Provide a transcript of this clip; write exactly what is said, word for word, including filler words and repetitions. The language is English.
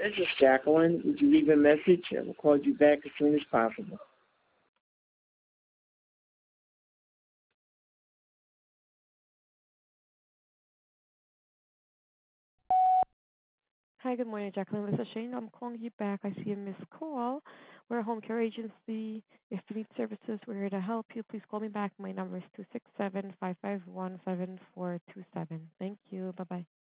This is Jacqueline. Would you leave a message? I will call you back as soon as possible. Hi, good morning, Jacqueline. This is Shane. I'm calling you back. I see a missed call. We're a home care agency. If you need services, we're here to help you. Please call me back. My number is two six seven, five five one, seven four two seven. Thank you. Bye-bye.